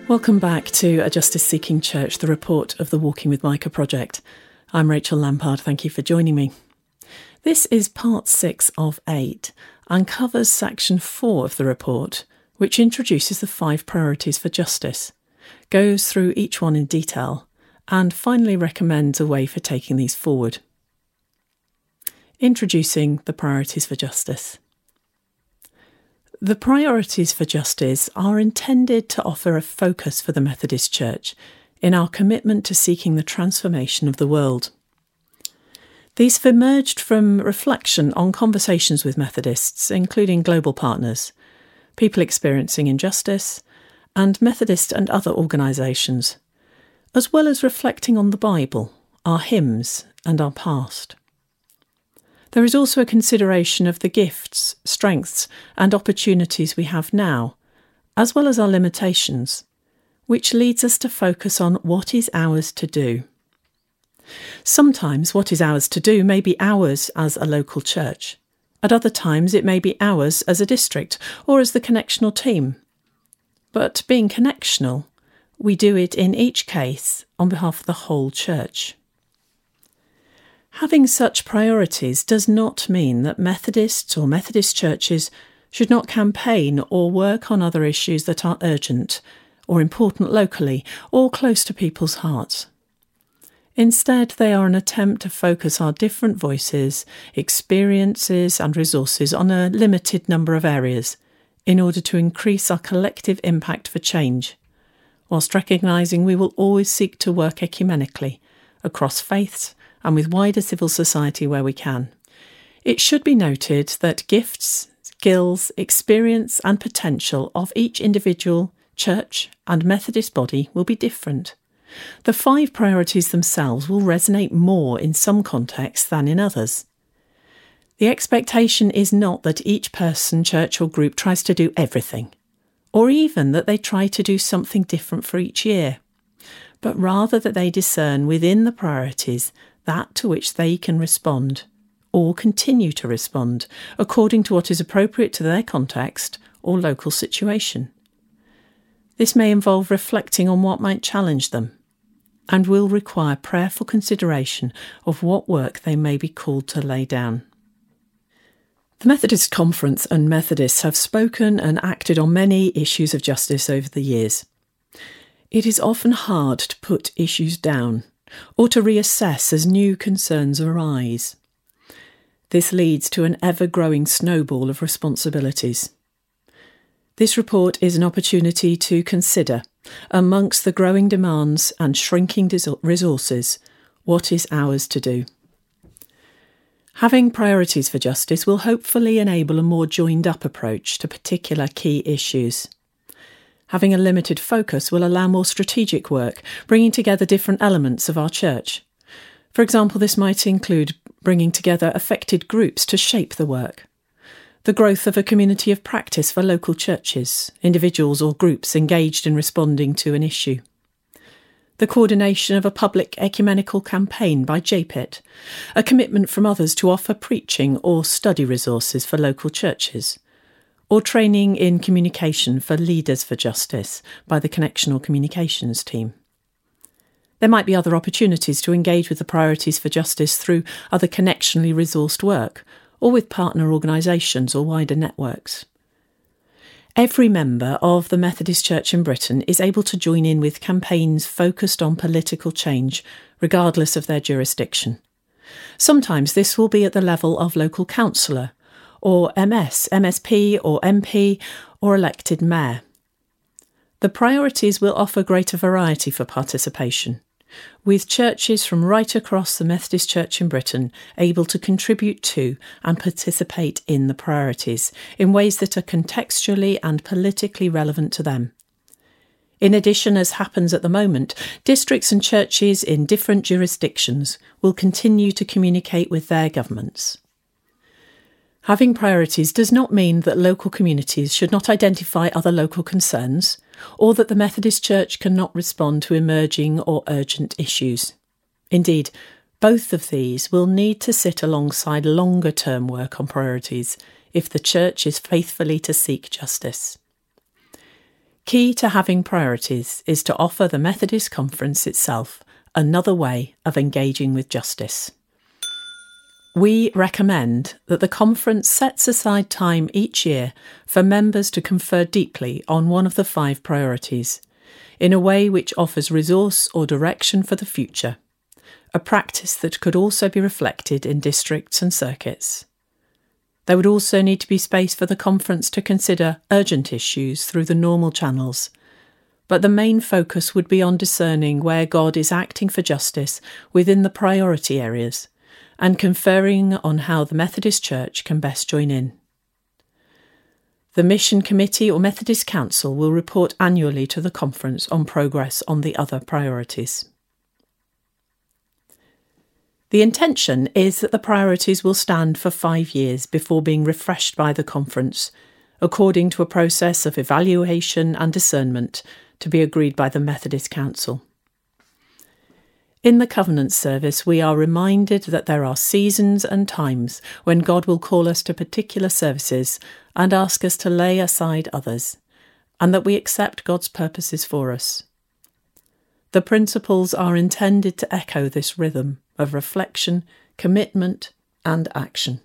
Welcome back to A Justice Seeking Church, the report of the Walking with Micah project. I'm Rachel Lampard, thank you for joining me. This is part 6 of 8 and covers section 4 of the report, which introduces the 5 priorities for justice, goes through each one in detail, and finally recommends a way for taking these forward. Introducing the priorities for justice. The priorities for justice are intended to offer a focus for the Methodist Church in our commitment to seeking the transformation of the world. These have emerged from reflection on conversations with Methodists, including global partners, people experiencing injustice, and Methodist and other organisations, as well as reflecting on the Bible, our hymns, and our past. There is also a consideration of the gifts, strengths, and opportunities we have now, as well as our limitations, which leads us to focus on what is ours to do. Sometimes what is ours to do may be ours as a local church. At other times it may be ours as a district or as the connectional team. But being connectional, we do it in each case on behalf of the whole church. Having such priorities does not mean that Methodists or Methodist churches should not campaign or work on other issues that are urgent or important locally or close to people's hearts. Instead, they are an attempt to focus our different voices, experiences and resources on a limited number of areas in order to increase our collective impact for change, whilst recognising we will always seek to work ecumenically across faiths and with wider civil society where we can. It should be noted that gifts, skills, experience and potential of each individual, church and Methodist body will be different. The 5 priorities themselves will resonate more in some contexts than in others. The expectation is not that each person, church or group tries to do everything, or even that they try to do something different for each year, but rather that they discern within the priorities that to which they can respond, or continue to respond, according to what is appropriate to their context or local situation. This may involve reflecting on what might challenge them, and will require prayerful consideration of what work they may be called to lay down. The Methodist Conference and Methodists have spoken and acted on many issues of justice over the years. It is often hard to put issues down, or to reassess as new concerns arise. This leads to an ever-growing snowball of responsibilities. This report is an opportunity to consider, amongst the growing demands and shrinking resources, what is ours to do. Having priorities for justice will hopefully enable a more joined-up approach to particular key issues. Having a limited focus will allow more strategic work, bringing together different elements of our church. For example, this might include bringing together affected groups to shape the work, the growth of a community of practice for local churches, individuals or groups engaged in responding to an issue, the coordination of a public ecumenical campaign by JPIT, a commitment from others to offer preaching or study resources for local churches, or training in communication for Leaders for Justice by the Connectional Communications team. There might be other opportunities to engage with the priorities for justice through other connectionally resourced work, or with partner organisations or wider networks. Every member of the Methodist Church in Britain is able to join in with campaigns focused on political change, regardless of their jurisdiction. Sometimes this will be at the level of local councillor, or MS, MSP or MP, or elected mayor. The priorities will offer greater variety for participation, with churches from right across the Methodist Church in Britain able to contribute to and participate in the priorities in ways that are contextually and politically relevant to them. In addition, as happens at the moment, districts and churches in different jurisdictions will continue to communicate with their governments. Having priorities does not mean that local communities should not identify other local concerns, or that the Methodist Church cannot respond to emerging or urgent issues. Indeed, both of these will need to sit alongside longer-term work on priorities if the Church is faithfully to seek justice. Key to having priorities is to offer the Methodist Conference itself another way of engaging with justice. We recommend that the conference sets aside time each year for members to confer deeply on one of the 5 priorities, in a way which offers resource or direction for the future, a practice that could also be reflected in districts and circuits. There would also need to be space for the conference to consider urgent issues through the normal channels, but the main focus would be on discerning where God is acting for justice within the priority areas, and conferring on how the Methodist Church can best join in. The Mission Committee or Methodist Council will report annually to the conference on progress on the other priorities. The intention is that the priorities will stand for 5 years before being refreshed by the conference, according to a process of evaluation and discernment to be agreed by the Methodist Council. In the Covenant service, we are reminded that there are seasons and times when God will call us to particular services and ask us to lay aside others, and that we accept God's purposes for us. The principles are intended to echo this rhythm of reflection, commitment, and action.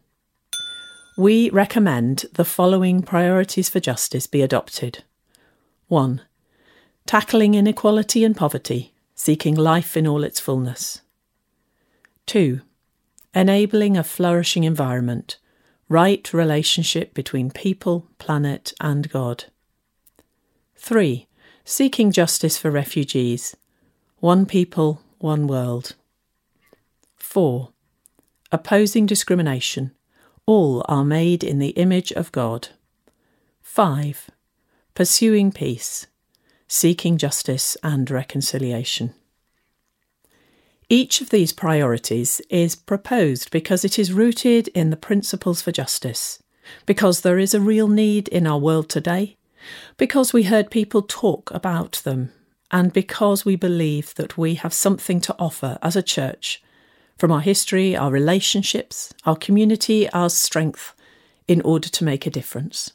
We recommend the following priorities for justice be adopted. 1. Tackling inequality and poverty, seeking life in all its fullness. 2. Enabling a flourishing environment, right relationship between people, planet and God. 3. Seeking justice for refugees, one people, one world. 4. Opposing discrimination, all are made in the image of God. 5. Pursuing peace, seeking justice and reconciliation. Each of these priorities is proposed because it is rooted in the principles for justice, because there is a real need in our world today, because we heard people talk about them, and because we believe that we have something to offer as a church, from our history, our relationships, our community, our strength, in order to make a difference.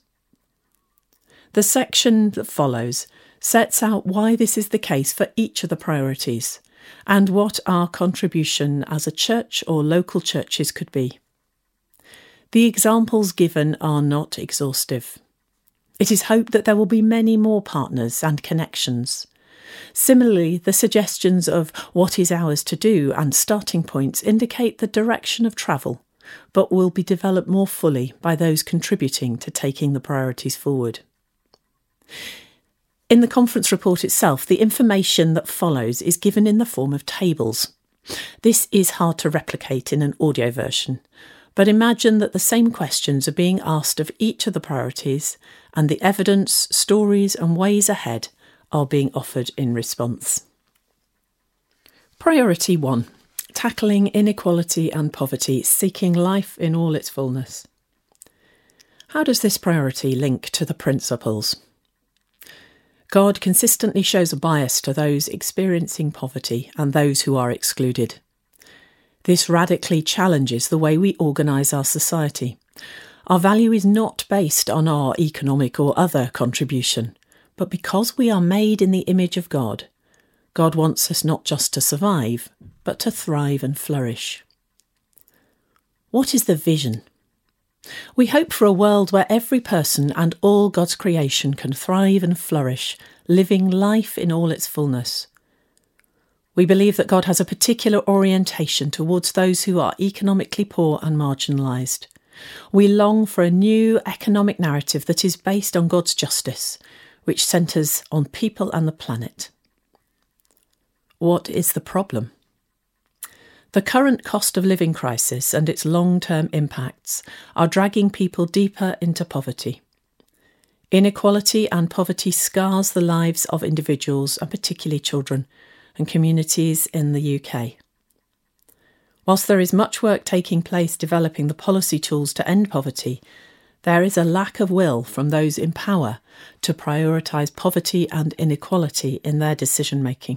The section that follows sets out why this is the case for each of the priorities and what our contribution as a church or local churches could be. The examples given are not exhaustive. It is hoped that there will be many more partners and connections. Similarly, the suggestions of what is ours to do and starting points indicate the direction of travel, but will be developed more fully by those contributing to taking the priorities forward. In the conference report itself, the information that follows is given in the form of tables. This is hard to replicate in an audio version, but imagine that the same questions are being asked of each of the priorities, and the evidence, stories and ways ahead are being offered in response. Priority 1. Tackling inequality and poverty, seeking life in all its fullness. How does this priority link to the principles? God consistently shows a bias to those experiencing poverty and those who are excluded. This radically challenges the way we organise our society. Our value is not based on our economic or other contribution, but because we are made in the image of God, God wants us not just to survive, but to thrive and flourish. What is the vision? We hope for a world where every person and all God's creation can thrive and flourish, living life in all its fullness. We believe that God has a particular orientation towards those who are economically poor and marginalised. We long for a new economic narrative that is based on God's justice, which centres on people and the planet. What is the problem? The current cost of living crisis and its long-term impacts are dragging people deeper into poverty. Inequality and poverty scars the lives of individuals, and particularly children, and communities in the UK. Whilst there is much work taking place developing the policy tools to end poverty, there is a lack of will from those in power to prioritise poverty and inequality in their decision-making.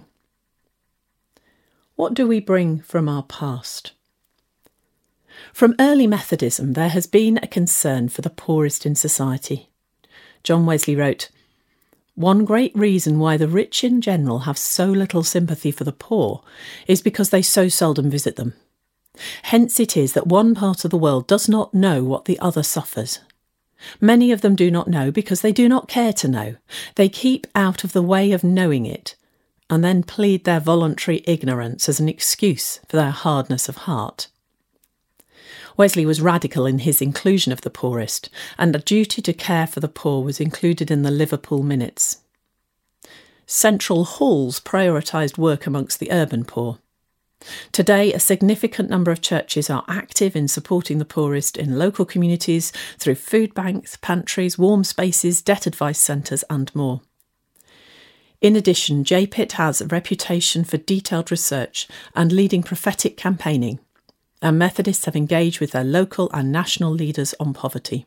What do we bring from our past? From early Methodism, there has been a concern for the poorest in society. John Wesley wrote, One great reason why the rich in general have so little sympathy for the poor is because they so seldom visit them. Hence it is that one part of the world does not know what the other suffers. Many of them do not know because they do not care to know. They keep out of the way of knowing it, and then plead their voluntary ignorance as an excuse for their hardness of heart. Wesley was radical in his inclusion of the poorest, and a duty to care for the poor was included in the Liverpool Minutes. Central halls prioritised work amongst the urban poor. Today, a significant number of churches are active in supporting the poorest in local communities through food banks, pantries, warm spaces, debt advice centres and more. In addition, J-Pit has a reputation for detailed research and leading prophetic campaigning, and Methodists have engaged with their local and national leaders on poverty.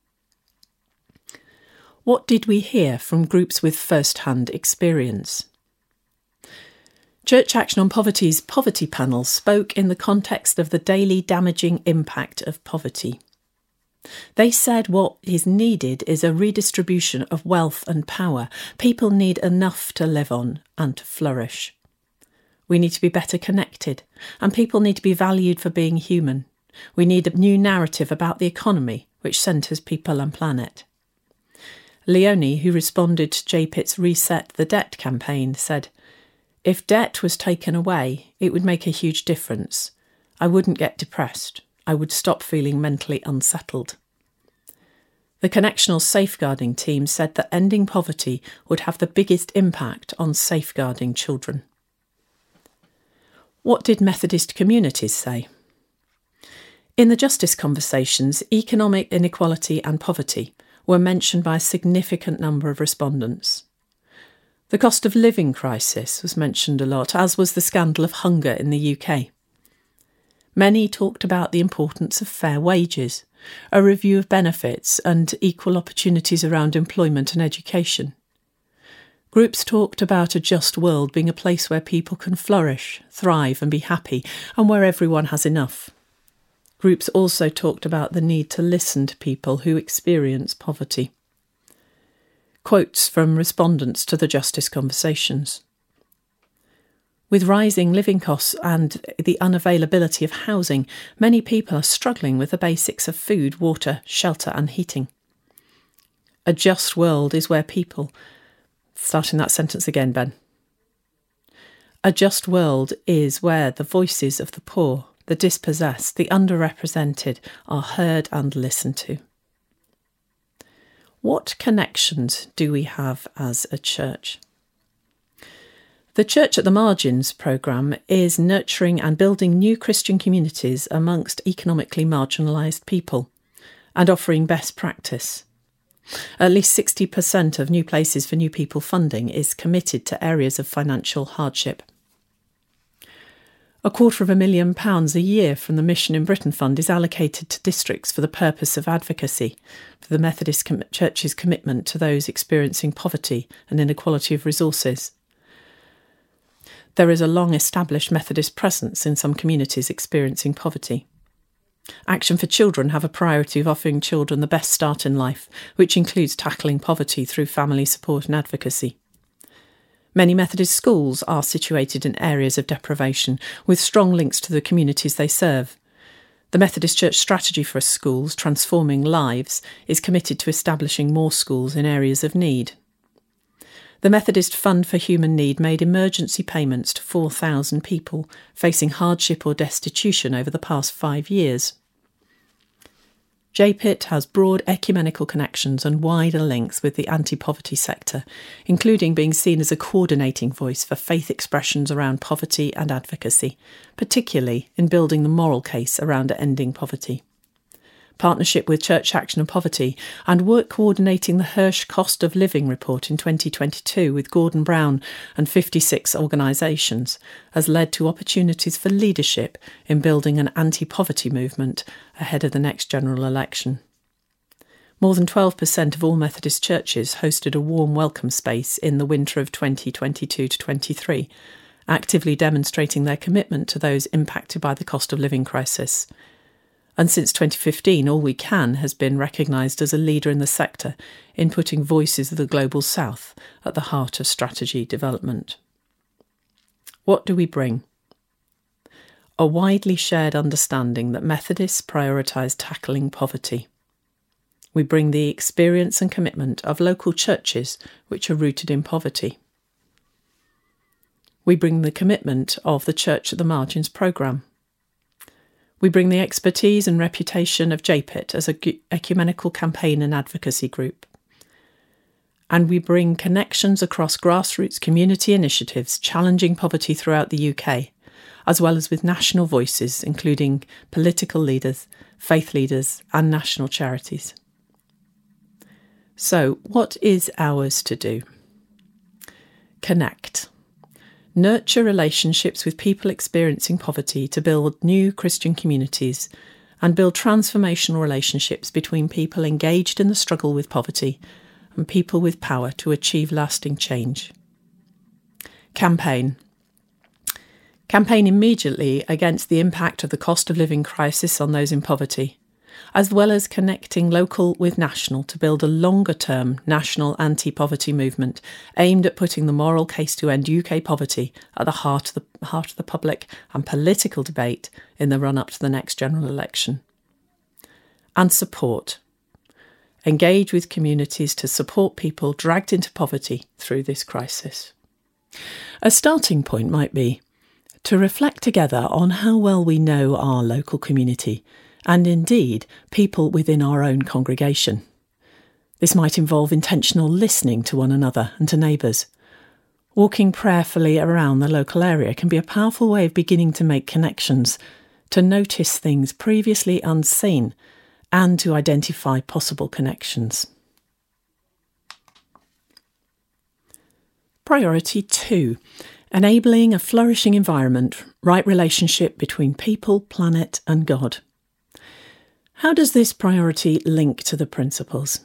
What did we hear from groups with first-hand experience? Church Action on Poverty's Poverty Panel spoke in the context of the daily damaging impact of poverty. They said what is needed is a redistribution of wealth and power. People need enough to live on and to flourish. We need to be better connected, and people need to be valued for being human. We need a new narrative about the economy, which centres people and planet. Leonie, who responded to J-Pit's Reset the Debt campaign, said, "If debt was taken away, it would make a huge difference. I wouldn't get depressed. I would stop feeling mentally unsettled." The Connectional Safeguarding team said that ending poverty would have the biggest impact on safeguarding children. What did Methodist communities say? In the Justice Conversations, economic inequality and poverty were mentioned by a significant number of respondents. The cost of living crisis was mentioned a lot, as was the scandal of hunger in the UK. Many talked about the importance of fair wages, a review of benefits and equal opportunities around employment and education. Groups talked about a just world being a place where people can flourish, thrive and be happy, and where everyone has enough. Groups also talked about the need to listen to people who experience poverty. Quotes from respondents to the Justice Conversations. With rising living costs and the unavailability of housing, many people are struggling with the basics of food, water, shelter and heating. A just world is where people... Starting that sentence again, Ben. A just world is where the voices of the poor, the dispossessed, the underrepresented are heard and listened to. What connections do we have as a church? The Church at the Margins programme is nurturing and building new Christian communities amongst economically marginalised people and offering best practice. At least 60% of New Places for New People funding is committed to areas of financial hardship. £250,000 a year from the Mission in Britain Fund is allocated to districts for the purpose of advocacy for the Methodist Church's commitment to those experiencing poverty and inequality of resources. There is a long-established Methodist presence in some communities experiencing poverty. Action for Children have a priority of offering children the best start in life, which includes tackling poverty through family support and advocacy. Many Methodist schools are situated in areas of deprivation, with strong links to the communities they serve. The Methodist Church strategy for schools, Transforming Lives, is committed to establishing more schools in areas of need. The Methodist Fund for Human Need made emergency payments to 4,000 people facing hardship or destitution over the past 5 years. J-Pit has broad ecumenical connections and wider links with the anti-poverty sector, including being seen as a coordinating voice for faith expressions around poverty and advocacy, particularly in building the moral case around ending poverty. Partnership with Church Action on Poverty and work coordinating the Hirsch Cost of Living report in 2022 with Gordon Brown and 56 organisations has led to opportunities for leadership in building an anti-poverty movement ahead of the next general election. More than 12% of all Methodist churches hosted a warm welcome space in the winter of 2022-23, actively demonstrating their commitment to those impacted by the cost of living crisis. And since 2015, All We Can has been recognised as a leader in the sector in putting voices of the Global South at the heart of strategy development. What do we bring? A widely shared understanding that Methodists prioritise tackling poverty. We bring the experience and commitment of local churches which are rooted in poverty. We bring the commitment of the Church at the Margins programme. We bring the expertise and reputation of JPIT as an ecumenical campaign and advocacy group. And we bring connections across grassroots community initiatives challenging poverty throughout the UK, as well as with national voices, including political leaders, faith leaders, and national charities. So, what is ours to do? Connect. Nurture relationships with people experiencing poverty to build new Christian communities and build transformational relationships between people engaged in the struggle with poverty and people with power to achieve lasting change. Campaign. Campaign immediately against the impact of the cost of living crisis on those in poverty, as well as connecting local with national to build a longer-term national anti-poverty movement aimed at putting the moral case to end UK poverty at the heart of the public and political debate in the run-up to the next general election. And support. Engage with communities to support people dragged into poverty through this crisis. A starting point might be to reflect together on how well we know our local community and indeed people within our own congregation. This might involve intentional listening to one another and to neighbours. Walking prayerfully around the local area can be a powerful way of beginning to make connections, to notice things previously unseen, and to identify possible connections. Priority 2. Enabling a flourishing environment, right relationship between people, planet and God. How does this priority link to the principles?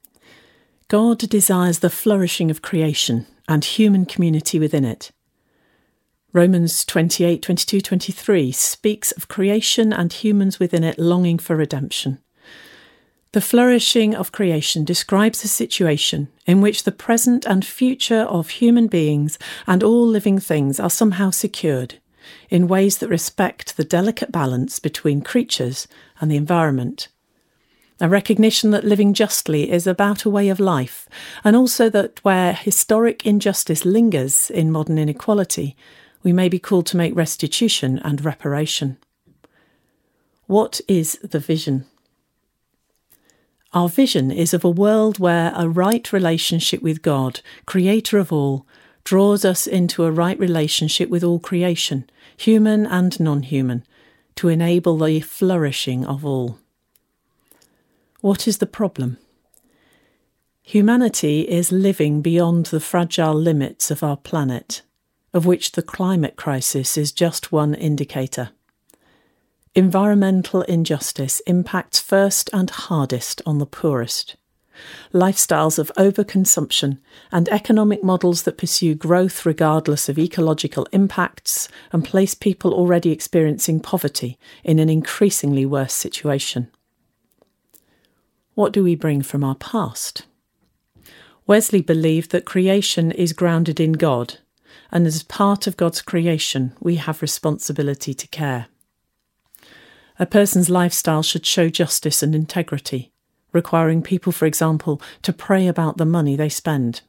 God desires the flourishing of creation and human community within it. Romans 28, 22, 23 speaks of creation and humans within it longing for redemption. The flourishing of creation describes a situation in which the present and future of human beings and all living things are somehow secured in ways that respect the delicate balance between creatures and the environment. A recognition that living justly is about a way of life, and also that where historic injustice lingers in modern inequality, we may be called to make restitution and reparation. What is the vision? Our vision is of a world where a right relationship with God, creator of all, draws us into a right relationship with all creation, human and non-human, to enable the flourishing of all. What is the problem? Humanity is living beyond the fragile limits of our planet, of which the climate crisis is just one indicator. Environmental injustice impacts first and hardest on the poorest. Lifestyles of overconsumption and economic models that pursue growth regardless of ecological impacts and place people already experiencing poverty in an increasingly worse situation. What do we bring from our past? Wesley believed that creation is grounded in God, and as part of God's creation, we have responsibility to care. A person's lifestyle should show justice and integrity, requiring people, for example, to pray about the money they spend.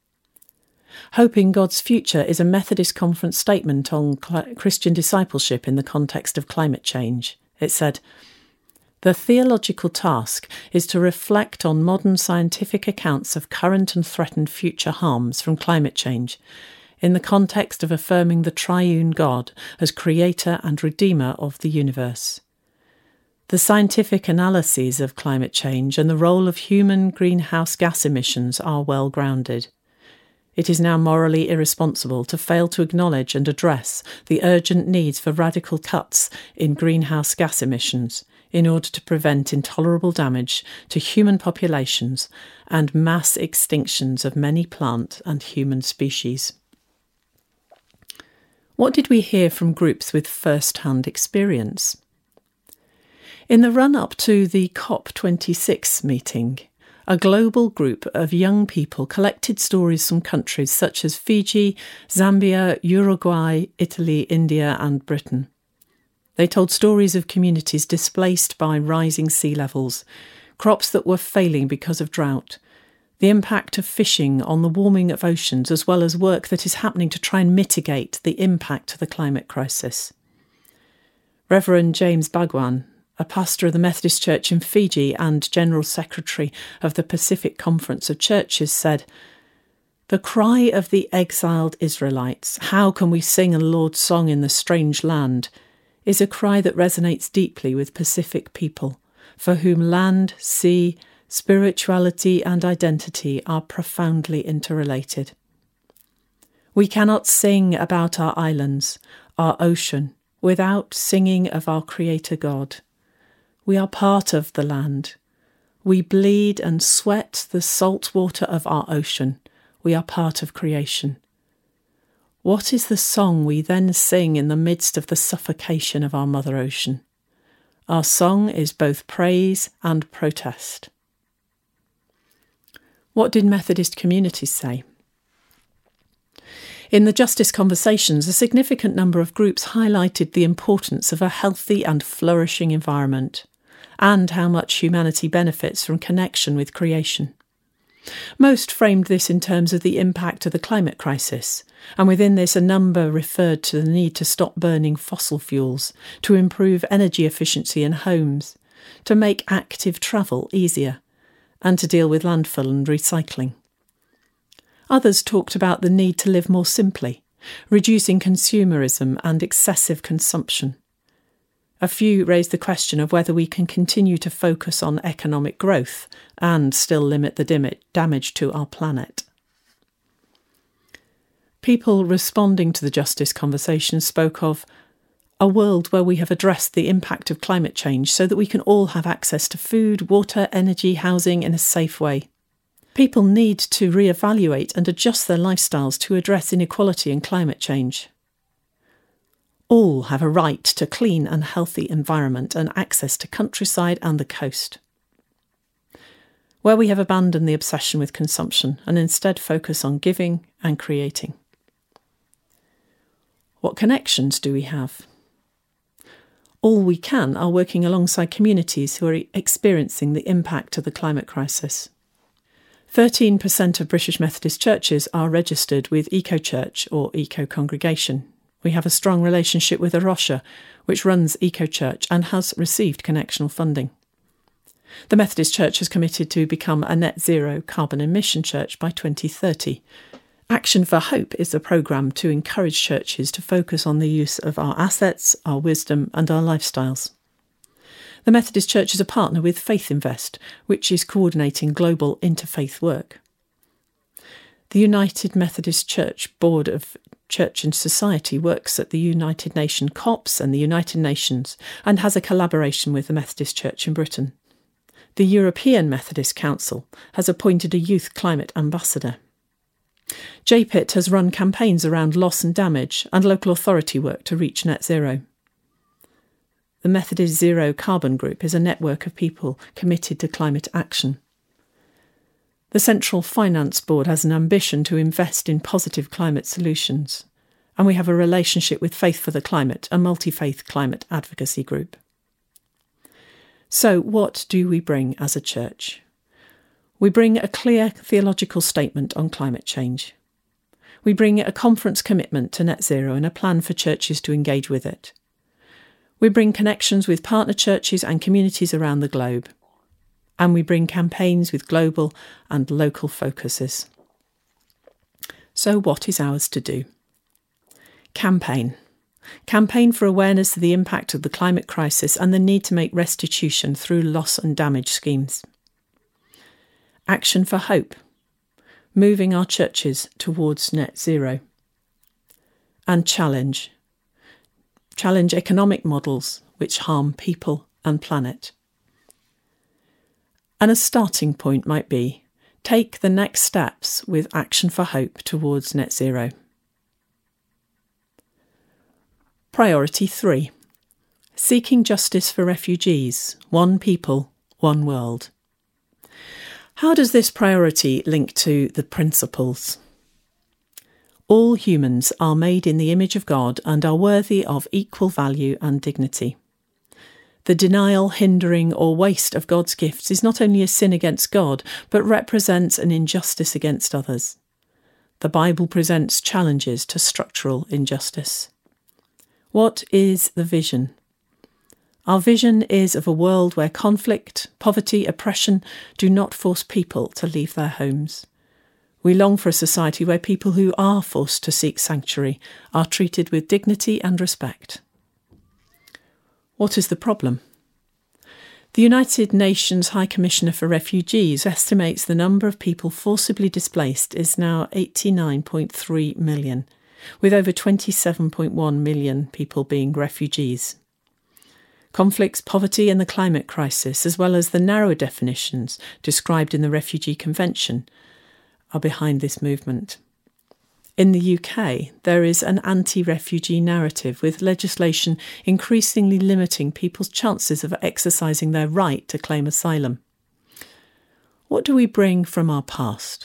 Hope in God's Future is a Methodist Conference statement on Christian discipleship in the context of climate change. It said, "The theological task is to reflect on modern scientific accounts of current and threatened future harms from climate change, in the context of affirming the triune God as creator and redeemer of the universe. The scientific analyses of climate change and the role of human greenhouse gas emissions are well grounded. It is now morally irresponsible to fail to acknowledge and address the urgent needs for radical cuts in greenhouse gas emissions in order to prevent intolerable damage to human populations and mass extinctions of many plant and human species." What did we hear from groups with first-hand experience? In the run-up to the COP26 meeting, a global group of young people collected stories from countries such as Fiji, Zambia, Uruguay, Italy, India and Britain. They told stories of communities displaced by rising sea levels, crops that were failing because of drought, the impact of fishing on the warming of oceans, as well as work that is happening to try and mitigate the impact of the climate crisis. Reverend James Bhagwan, a pastor of the Methodist Church in Fiji and General Secretary of the Pacific Conference of Churches, said, "The cry of the exiled Israelites, 'How can we sing a Lord's song in the strange land?' is a cry that resonates deeply with Pacific people, for whom land, sea, spirituality and identity are profoundly interrelated. We cannot sing about our islands, our ocean, without singing of our Creator God. We are part of the land. We bleed and sweat the salt water of our ocean. We are part of creation. What is the song we then sing in the midst of the suffocation of our Mother Ocean? Our song is both praise and protest." What did Methodist communities say? In the Justice Conversations, a significant number of groups highlighted the importance of a healthy and flourishing environment, and how much humanity benefits from connection with creation. Most framed this in terms of the impact of the climate crisis, and within this a number referred to the need to stop burning fossil fuels, to improve energy efficiency in homes, to make active travel easier, and to deal with landfill and recycling. Others talked about the need to live more simply, reducing consumerism and excessive consumption. A few raised the question of whether we can continue to focus on economic growth and still limit the damage to our planet. People responding to the Justice Conversation spoke of a world where we have addressed the impact of climate change so that we can all have access to food, water, energy, housing in a safe way. People need to reevaluate and adjust their lifestyles to address inequality and climate change. All have a right to clean and healthy environment and access to countryside and the coast. Where we have abandoned the obsession with consumption and instead focus on giving and creating. What connections do we have? All we can are working alongside communities who are experiencing the impact of the climate crisis. 13% of British Methodist churches are registered with Eco-Church or Eco-Congregation. We have a strong relationship with A Rocha, which runs Eco-Church and has received connectional funding. The Methodist Church has committed to become a net zero carbon emission church by 2030. Action for Hope is a programme to encourage churches to focus on the use of our assets, our wisdom and our lifestyles. The Methodist Church is a partner with Faith Invest, which is coordinating global interfaith work. The United Methodist Church Board of Church and Society works at the United Nations COPs and the United Nations and has a collaboration with the Methodist Church in Britain. The European Methodist Council has appointed a youth climate ambassador. JPIT has run campaigns around loss and damage and local authority work to reach net zero. The Methodist Zero Carbon Group is a network of people committed to climate action. The Central Finance Board has an ambition to invest in positive climate solutions, and we have a relationship with Faith for the Climate, a multi-faith climate advocacy group. So what do we bring as a church? We bring a clear theological statement on climate change. We bring a conference commitment to net zero and a plan for churches to engage with it. We bring connections with partner churches and communities around the globe. And we bring campaigns with global and local focuses. So what is ours to do? Campaign. Campaign for awareness of the impact of the climate crisis and the need to make restitution through loss and damage schemes. Action for Hope. Moving our churches towards net zero. And challenge. Challenge economic models which harm people and planet. And a starting point might be, take the next steps with Action for Hope towards net zero. Priority 3. Seeking justice for refugees, one people, one world. How does this priority link to the principles? All humans are made in the image of God and are worthy of equal value and dignity. The denial, hindering, or waste of God's gifts is not only a sin against God, but represents an injustice against others. The Bible presents challenges to structural injustice. What is the vision? Our vision is of a world where conflict, poverty, oppression do not force people to leave their homes. We long for a society where people who are forced to seek sanctuary are treated with dignity and respect. What is the problem? The United Nations High Commissioner for Refugees estimates the number of people forcibly displaced is now 89.3 million, with over 27.1 million people being refugees. Conflicts, poverty and the climate crisis, as well as the narrow definitions described in the Refugee Convention, are behind this movement. In the UK, there is an anti-refugee narrative, with legislation increasingly limiting people's chances of exercising their right to claim asylum. What do we bring from our past?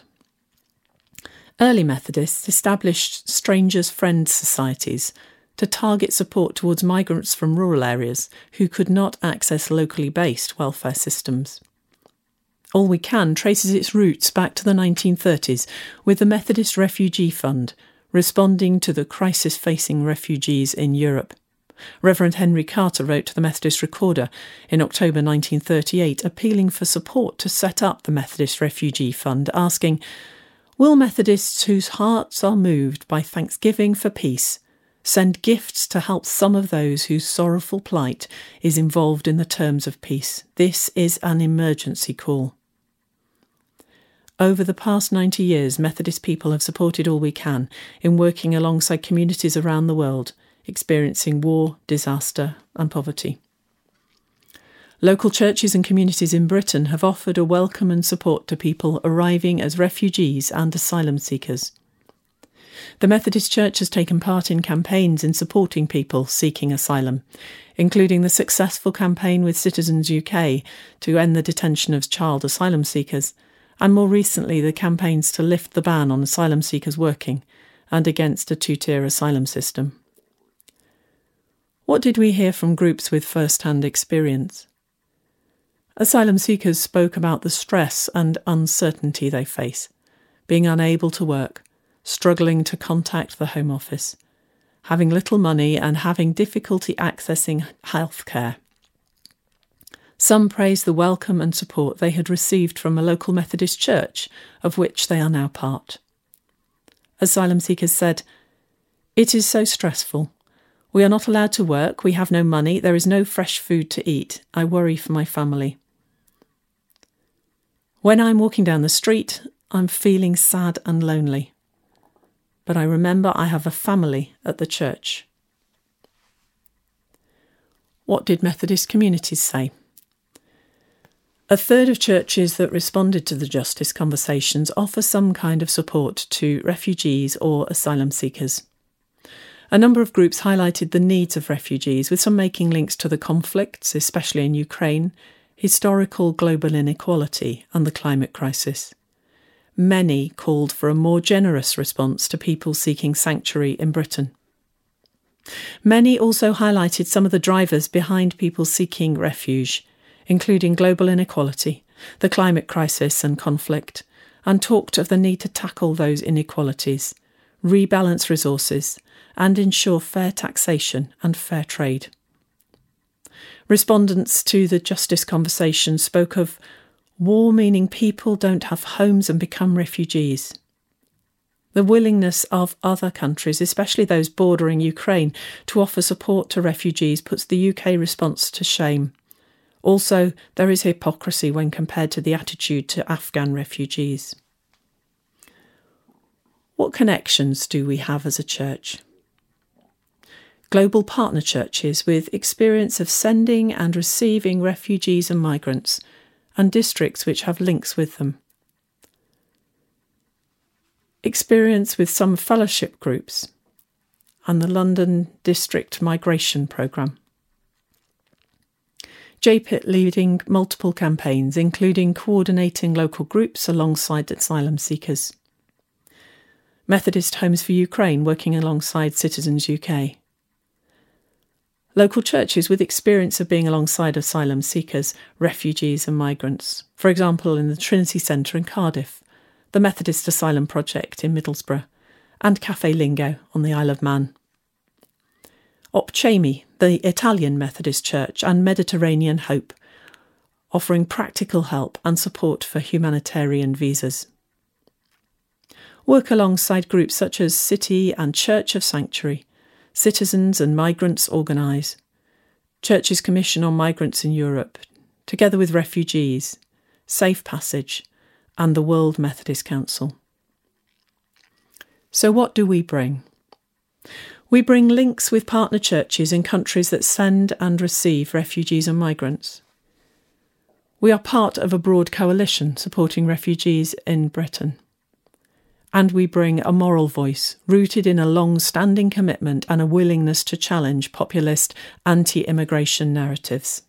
Early Methodists established Strangers' Friends societies to target support towards migrants from rural areas who could not access locally based welfare systems. All We Can traces its roots back to the 1930s with the Methodist Refugee Fund, responding to the crisis facing refugees in Europe. Reverend Henry Carter wrote to the Methodist Recorder in October 1938, appealing for support to set up the Methodist Refugee Fund, asking, "Will Methodists whose hearts are moved by thanksgiving for peace send gifts to help some of those whose sorrowful plight is involved in the terms of peace? This is an emergency call." Over the past 90 years, Methodist people have supported All We Can in working alongside communities around the world experiencing war, disaster and poverty. Local churches and communities in Britain have offered a welcome and support to people arriving as refugees and asylum seekers. The Methodist Church has taken part in campaigns in supporting people seeking asylum, including the successful campaign with Citizens UK to end the detention of child asylum seekers, and more recently the campaigns to lift the ban on asylum seekers working and against a two-tier asylum system. What did we hear from groups with first-hand experience? Asylum seekers spoke about the stress and uncertainty they face, being unable to work, struggling to contact the Home Office, having little money and having difficulty accessing healthcare. Some praised the welcome and support they had received from a local Methodist church, of which they are now part. Asylum seekers said, "It is so stressful. We are not allowed to work, we have no money, there is no fresh food to eat. I worry for my family. When I'm walking down the street, I'm feeling sad and lonely. But I remember I have a family at the church." What did Methodist communities say? A third of churches that responded to the Justice Conversations offer some kind of support to refugees or asylum seekers. A number of groups highlighted the needs of refugees, with some making links to the conflicts, especially in Ukraine, historical global inequality and the climate crisis. Many called for a more generous response to people seeking sanctuary in Britain. Many also highlighted some of the drivers behind people seeking refuge, including global inequality, the climate crisis and conflict, and talked of the need to tackle those inequalities, rebalance resources, and ensure fair taxation and fair trade. Respondents to the Justice Conversation spoke of war meaning people don't have homes and become refugees. The willingness of other countries, especially those bordering Ukraine, to offer support to refugees puts the UK response to shame. Also, there is hypocrisy when compared to the attitude to Afghan refugees. What connections do we have as a church? Global partner churches with experience of sending and receiving refugees and migrants, and districts which have links with them. Experience with some fellowship groups and the London District Migration Programme. JPIT leading multiple campaigns, including coordinating local groups alongside asylum seekers. Methodist Homes for Ukraine working alongside Citizens UK. Local churches with experience of being alongside asylum seekers, refugees and migrants, for example in the Trinity Centre in Cardiff, the Methodist Asylum Project in Middlesbrough, and Cafe Lingo on the Isle of Man. Opcemi, the Italian Methodist Church, and Mediterranean Hope, offering practical help and support for humanitarian visas. Work alongside groups such as City and Church of Sanctuary, Citizens and Migrants Organise, Churches Commission on Migrants in Europe, together with refugees, Safe Passage, and the World Methodist Council. So what do we bring? We bring links with partner churches in countries that send and receive refugees and migrants. We are part of a broad coalition supporting refugees in Britain. And we bring a moral voice rooted in a long-standing commitment and a willingness to challenge populist anti-immigration narratives.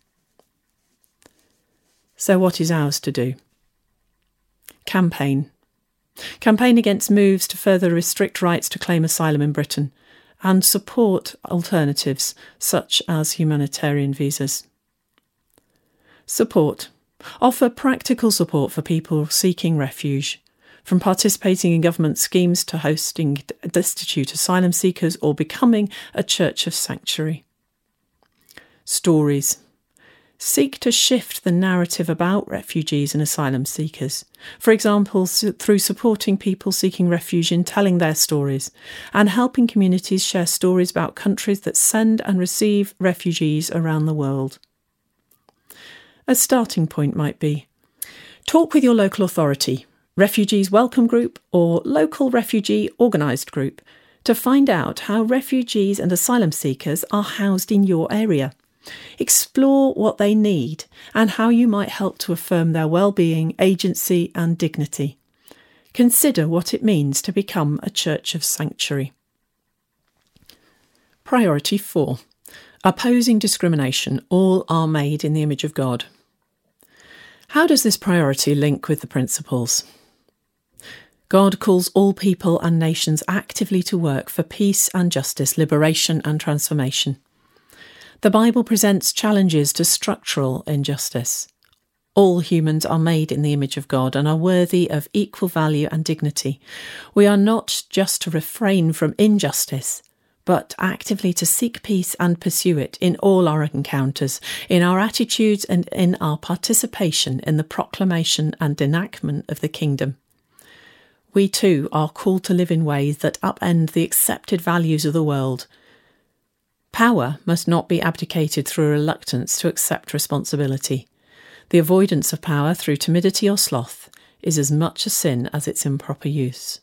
So what is ours to do? Campaign. Campaign against moves to further restrict rights to claim asylum in Britain and support alternatives such as humanitarian visas. Support. Offer practical support for people seeking refuge, from participating in government schemes to hosting destitute asylum seekers or becoming a church of sanctuary. Stories. Seek to shift the narrative about refugees and asylum seekers, for example, through supporting people seeking refuge in telling their stories and helping communities share stories about countries that send and receive refugees around the world. A starting point might be: talk with your local authority, Refugees Welcome Group or local refugee organised group to find out how refugees and asylum seekers are housed in your area. Explore what they need and how you might help to affirm their well-being, agency and dignity. Consider what it means to become a church of sanctuary. Priority 4. Opposing discrimination. All are made in the image of God. How does this priority link with the principles? God calls all people and nations actively to work for peace and justice, liberation and transformation. The Bible presents challenges to structural injustice. All humans are made in the image of God and are worthy of equal value and dignity. We are not just to refrain from injustice, but actively to seek peace and pursue it in all our encounters, in our attitudes and in our participation in the proclamation and enactment of the kingdom. We too are called to live in ways that upend the accepted values of the world. Power must not be abdicated through reluctance to accept responsibility. The avoidance of power through timidity or sloth is as much a sin as its improper use.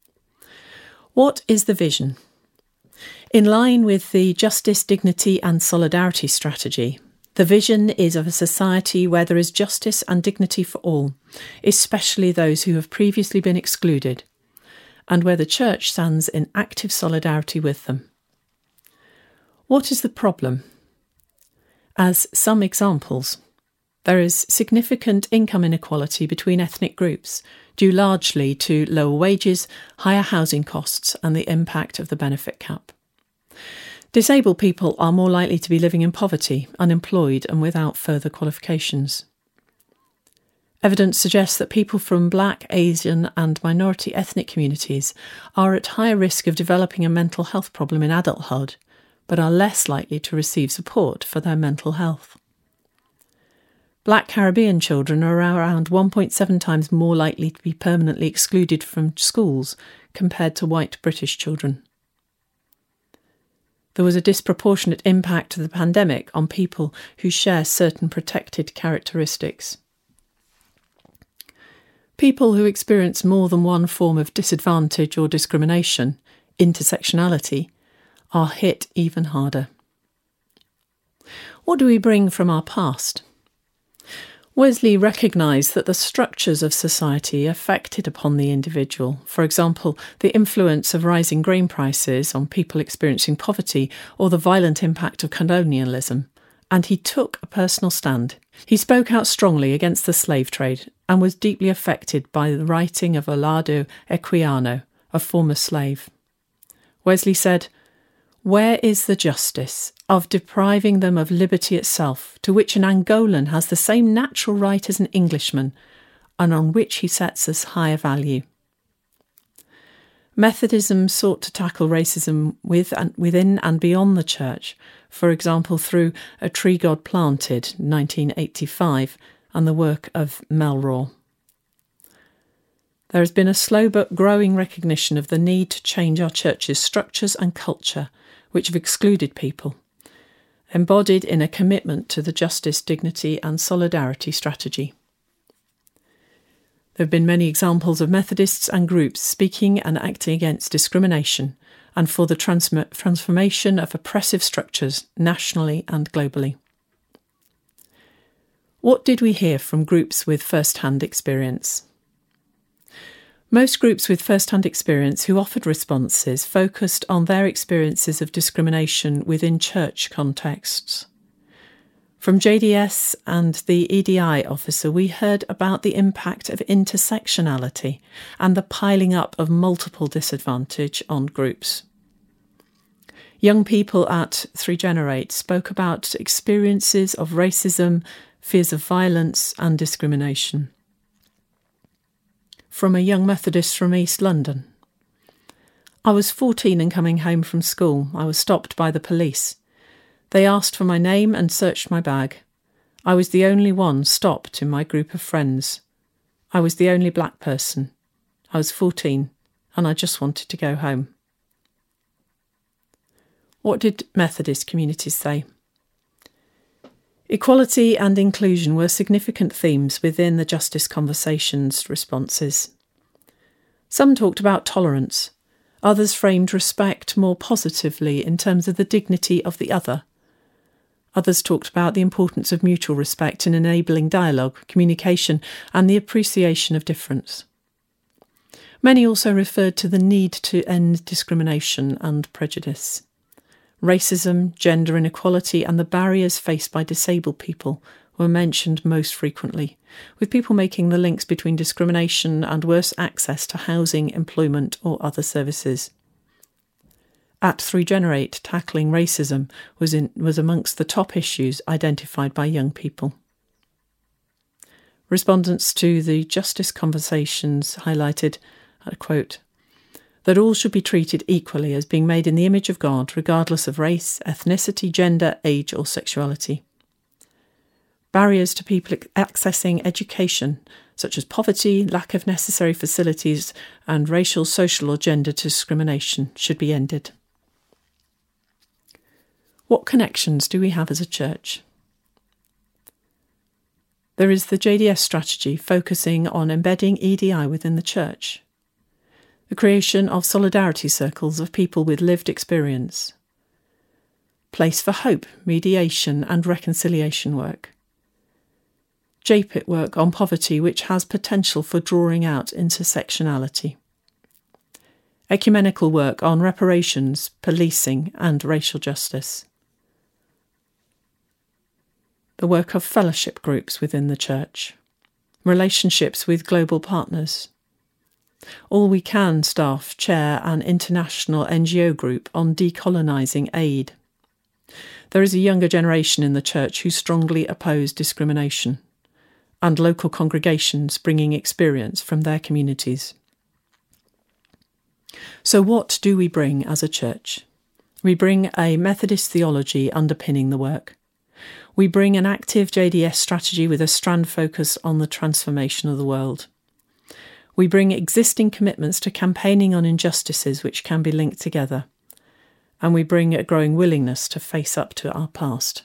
What is the vision? In line with the Justice, Dignity and Solidarity strategy, the vision is of a society where there is justice and dignity for all, especially those who have previously been excluded, and where the Church stands in active solidarity with them. What is the problem? As some examples, there is significant income inequality between ethnic groups, due largely to lower wages, higher housing costs and the impact of the benefit cap. Disabled people are more likely to be living in poverty, unemployed and without further qualifications. Evidence suggests that people from Black, Asian and minority ethnic communities are at higher risk of developing a mental health problem in adulthood, but are less likely to receive support for their mental health. Black Caribbean children are around 1.7 times more likely to be permanently excluded from schools compared to white British children. There was a disproportionate impact of the pandemic on people who share certain protected characteristics. People who experience more than one form of disadvantage or discrimination, intersectionality, are hit even harder. What do we bring from our past? Wesley recognised that the structures of society affected upon the individual, for example, the influence of rising grain prices on people experiencing poverty or the violent impact of colonialism, and he took a personal stand. He spoke out strongly against the slave trade and was deeply affected by the writing of Olaudah Equiano, a former slave. Wesley said, "Where is the justice of depriving them of liberty itself, to which an Angolan has the same natural right as an Englishman, and on which he sets as high a value?" Methodism sought to tackle racism within and beyond the church, for example through A Tree God Planted, 1985, and the work of Melraw. There has been a slow but growing recognition of the need to change our church's structures and culture, which have excluded people, embodied in a commitment to the justice, dignity and solidarity strategy. There have been many examples of Methodists and groups speaking and acting against discrimination and for the transformation of oppressive structures nationally and globally. What did we hear from groups with first-hand experience? Most groups with first-hand experience who offered responses focused on their experiences of discrimination within church contexts. From JDS and the EDI officer, we heard about the impact of intersectionality and the piling up of multiple disadvantage on groups. Young people at 3Generate spoke about experiences of racism, fears of violence and discrimination. From a young Methodist from East London. "I was 14 and coming home from school. I was stopped by the police. They asked for my name and searched my bag. I was the only one stopped in my group of friends. I was the only black person. I was 14 and I just wanted to go home." What did Methodist communities say? Equality and inclusion were significant themes within the Justice Conversations responses. Some talked about tolerance. Others framed respect more positively in terms of the dignity of the other. Others talked about the importance of mutual respect in enabling dialogue, communication, and the appreciation of difference. Many also referred to the need to end discrimination and prejudice. Racism, gender inequality, and the barriers faced by disabled people were mentioned most frequently, with people making the links between discrimination and worse access to housing, employment, or other services. At 3Generate, tackling racism was amongst the top issues identified by young people. Respondents to the Justice Conversations highlighted, quote, "that all should be treated equally as being made in the image of God, regardless of race, ethnicity, gender, age or sexuality. Barriers to people accessing education, such as poverty, lack of necessary facilities, and racial, social or gender discrimination should be ended." What connections do we have as a church? There is the JDS strategy focusing on embedding EDI within the church. The creation of solidarity circles of people with lived experience. Place for hope, mediation and reconciliation work. JPIT work on poverty, which has potential for drawing out intersectionality. Ecumenical work on reparations, policing and racial justice. The work of fellowship groups within the church. Relationships with global partners. All We Can staff chair an international NGO group on decolonising aid. There is a younger generation in the church who strongly oppose discrimination, and local congregations bringing experience from their communities. So what do we bring as a church? We bring a Methodist theology underpinning the work. We bring an active JDS strategy with a strand focus on the transformation of the world. We bring existing commitments to campaigning on injustices which can be linked together. And we bring a growing willingness to face up to our past.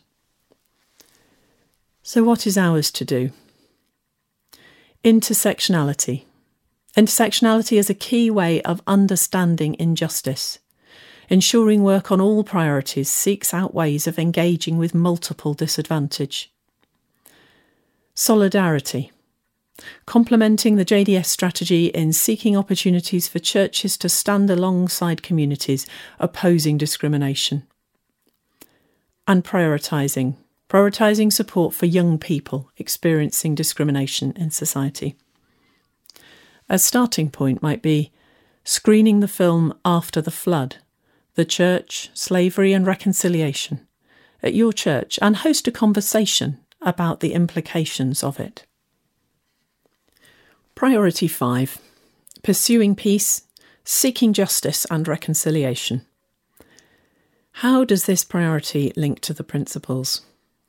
So what is ours to do? Intersectionality. Intersectionality is a key way of understanding injustice. Ensuring work on all priorities seeks out ways of engaging with multiple disadvantage. Solidarity. Complementing the JDS strategy in seeking opportunities for churches to stand alongside communities opposing discrimination. And prioritising, prioritising support for young people experiencing discrimination in society. A starting point might be screening the film After the Flood, The Church, Slavery and Reconciliation at your church, and host a conversation about the implications of it. Priority 5. Pursuing peace, seeking justice and reconciliation. How does this priority link to the principles?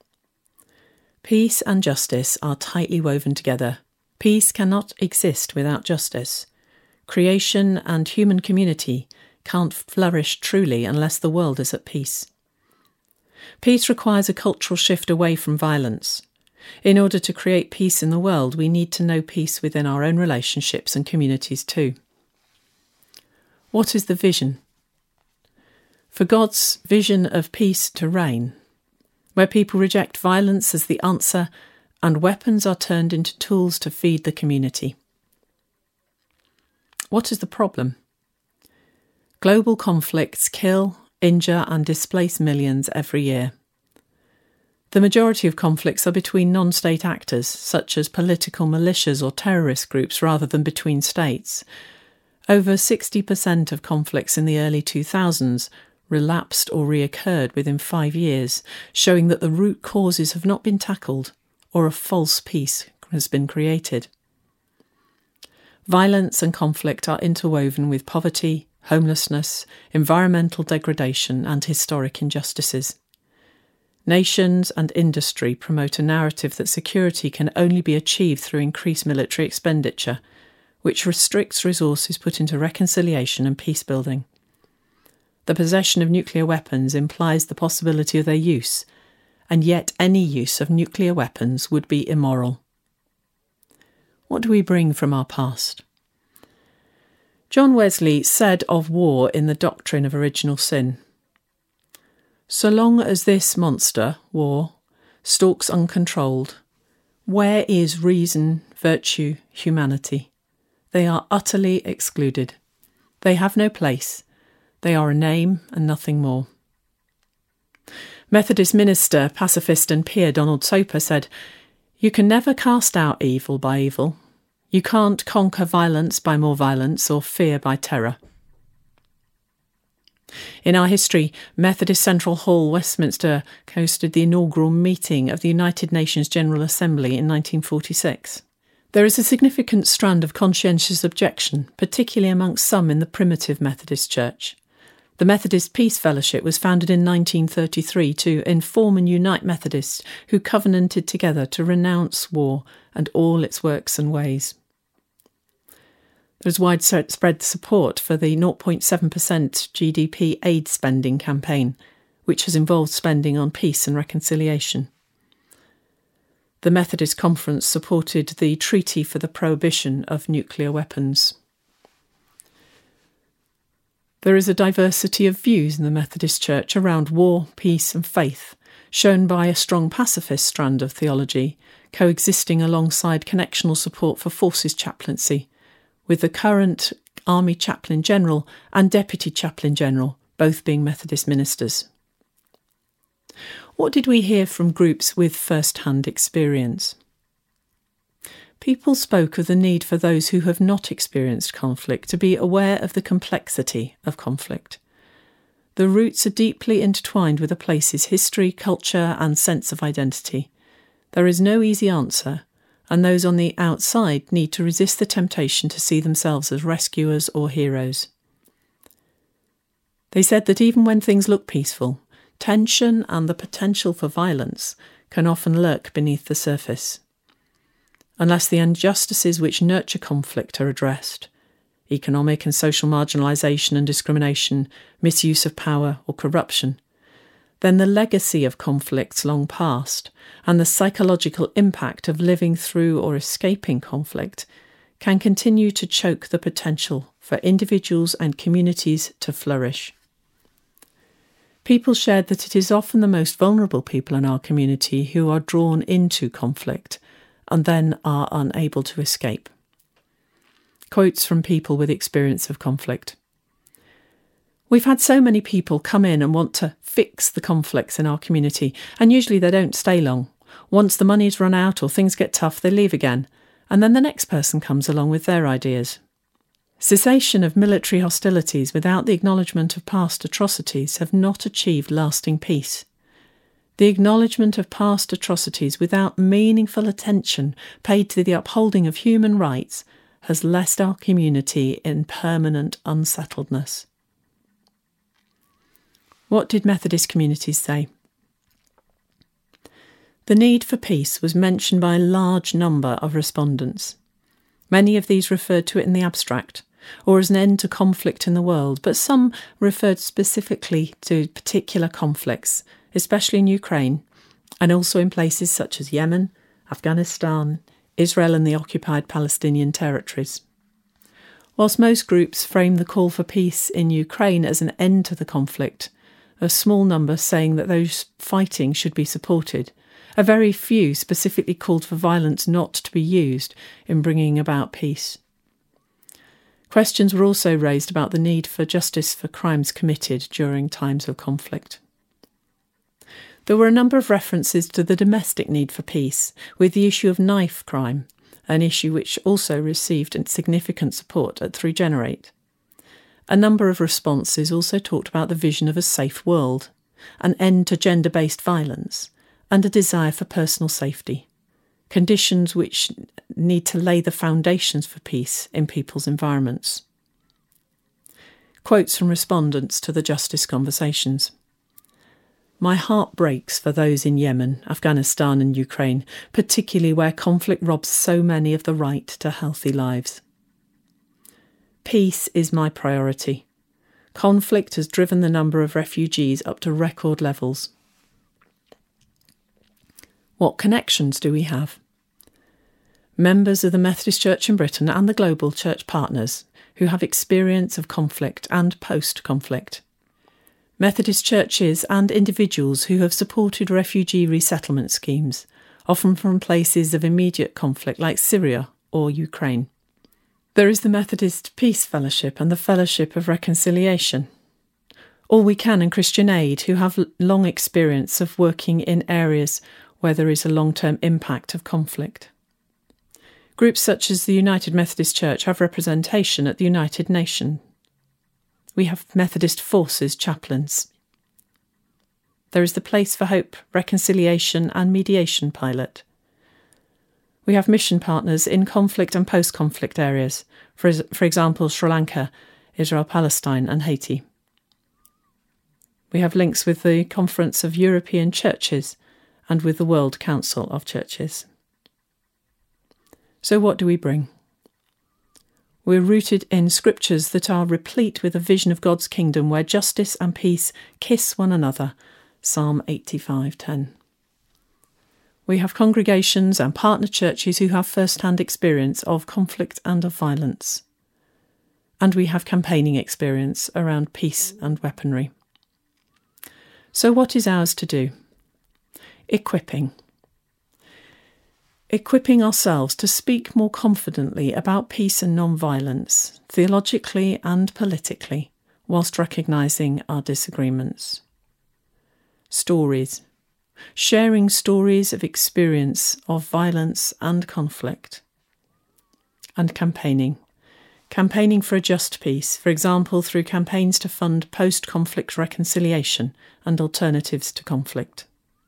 Peace and justice are tightly woven together. Peace cannot exist without justice. Creation and human community can't flourish truly unless the world is at peace. Peace requires a cultural shift away from violence. In order to create peace in the world, we need to know peace within our own relationships and communities too. What is the vision? For God's vision of peace to reign, where people reject violence as the answer and weapons are turned into tools to feed the community. What is the problem? Global conflicts kill, injure and displace millions every year. The majority of conflicts are between non-state actors, such as political militias or terrorist groups, rather than between states. Over 60% of conflicts in the early 2000s relapsed or reoccurred within 5 years, showing that the root causes have not been tackled or a false peace has been created. Violence and conflict are interwoven with poverty, homelessness, environmental degradation and historic injustices. Nations and industry promote a narrative that security can only be achieved through increased military expenditure, which restricts resources put into reconciliation and peace building. The possession of nuclear weapons implies the possibility of their use, and yet any use of nuclear weapons would be immoral. What do we bring from our past? John Wesley said of war in the Doctrine of Original Sin, "So long as this monster, war, stalks uncontrolled, where is reason, virtue, humanity? They are utterly excluded. They have no place. They are a name and nothing more." Methodist minister, pacifist and peer Donald Soper said, "You can never cast out evil by evil. You can't conquer violence by more violence or fear by terror." In our history, Methodist Central Hall, Westminster, hosted the inaugural meeting of the United Nations General Assembly in 1946. There is a significant strand of conscientious objection, particularly amongst some in the primitive Methodist Church. The Methodist Peace Fellowship was founded in 1933 to inform and unite Methodists who covenanted together to renounce war and all its works and ways. There is widespread support for the 0.7% GDP aid spending campaign, which has involved spending on peace and reconciliation. The Methodist Conference supported the Treaty for the Prohibition of Nuclear Weapons. There is a diversity of views in the Methodist Church around war, peace and faith, shown by a strong pacifist strand of theology, coexisting alongside connectional support for forces chaplaincy, with the current Army Chaplain General and Deputy Chaplain General both being Methodist ministers. What did we hear from groups with first-hand experience? People spoke of the need for those who have not experienced conflict to be aware of the complexity of conflict. The roots are deeply intertwined with a place's history, culture and sense of identity. There is no easy answer, and those on the outside need to resist the temptation to see themselves as rescuers or heroes. They said that even when things look peaceful, tension and the potential for violence can often lurk beneath the surface. Unless the injustices which nurture conflict are addressed, economic and social marginalisation and discrimination, misuse of power or corruption, then the legacy of conflicts long past and the psychological impact of living through or escaping conflict can continue to choke the potential for individuals and communities to flourish. People shared that it is often the most vulnerable people in our community who are drawn into conflict and then are unable to escape. Quotes from people with experience of conflict. We've had so many people come in and want to fix the conflicts in our community, and usually they don't stay long. Once the money's run out or things get tough, they leave again, and then the next person comes along with their ideas. Cessation of military hostilities without the acknowledgement of past atrocities have not achieved lasting peace. The acknowledgement of past atrocities without meaningful attention paid to the upholding of human rights has left our community in permanent unsettledness. What did Methodist communities say? The need for peace was mentioned by a large number of respondents. Many of these referred to it in the abstract, or as an end to conflict in the world, but some referred specifically to particular conflicts, especially in Ukraine, and also in places such as Yemen, Afghanistan, Israel and the occupied Palestinian territories. Whilst most groups frame the call for peace in Ukraine as an end to the conflict, a small number saying that those fighting should be supported, a very few specifically called for violence not to be used in bringing about peace. Questions were also raised about the need for justice for crimes committed during times of conflict. There were a number of references to the domestic need for peace, with the issue of knife crime, an issue which also received significant support through Generate. A number of responses also talked about the vision of a safe world, an end to gender-based violence, and a desire for personal safety, conditions which need to lay the foundations for peace in people's environments. Quotes from respondents to the Justice Conversations. My heart breaks for those in Yemen, Afghanistan and Ukraine, particularly where conflict robs so many of the right to healthy lives. Peace is my priority. Conflict has driven the number of refugees up to record levels. What connections do we have? Members of the Methodist Church in Britain and the global church partners who have experience of conflict and post-conflict. Methodist churches and individuals who have supported refugee resettlement schemes, often from places of immediate conflict like Syria or Ukraine. There is the Methodist Peace Fellowship and the Fellowship of Reconciliation. All We Can and Christian Aid, who have long experience of working in areas where there is a long-term impact of conflict. Groups such as the United Methodist Church have representation at the United Nations. We have Methodist Forces chaplains. There is the Place for Hope, Reconciliation and Mediation pilot. We have mission partners in conflict and post-conflict areas, for example, Sri Lanka, Israel-Palestine and Haiti. We have links with the Conference of European Churches and with the World Council of Churches. So what do we bring? We're rooted in scriptures that are replete with a vision of God's kingdom where justice and peace kiss one another, Psalm 85:10. We have congregations and partner churches who have first-hand experience of conflict and of violence. And we have campaigning experience around peace and weaponry. So what is ours to do? Equipping. Equipping ourselves to speak more confidently about peace and non-violence, theologically and politically, whilst recognising our disagreements. Stories. Sharing stories of experience of violence and conflict. And campaigning. Campaigning for a just peace, for example, through campaigns to fund post-conflict reconciliation and alternatives to conflict.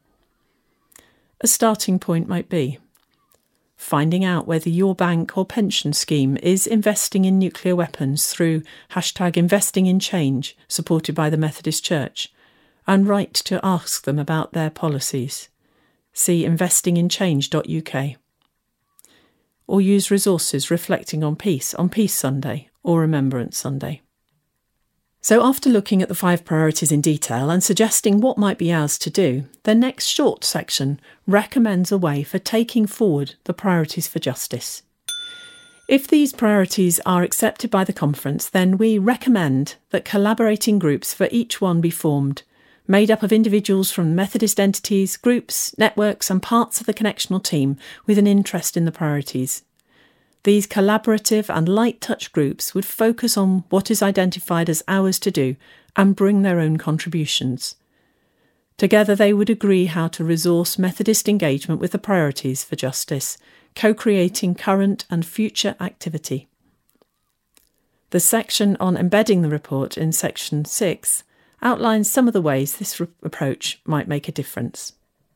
A starting point might be finding out whether your bank or pension scheme is investing in nuclear weapons through #InvestingInChange, supported by the Methodist Church, and write to ask them about their policies. See investinginchange.uk. Or use resources reflecting on Peace Sunday or Remembrance Sunday. So after looking at the 5 priorities in detail and suggesting what might be ours to do, the next short section recommends a way for taking forward the priorities for justice. If these priorities are accepted by the conference, then we recommend that collaborating groups for each one be formed, made up of individuals from Methodist entities, groups, networks and parts of the connectional team with an interest in the priorities. These collaborative and light-touch groups would focus on what is identified as ours to do and bring their own contributions. Together they would agree how to resource Methodist engagement with the priorities for justice, co-creating current and future activity. The section on embedding the report in Section 6 outlines some of the ways this approach might make a difference.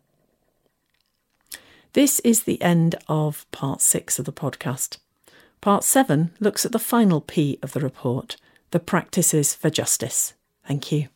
This is the end of Part 6 of the podcast. Part 7 looks at the final P of the report, the practices for justice. Thank you.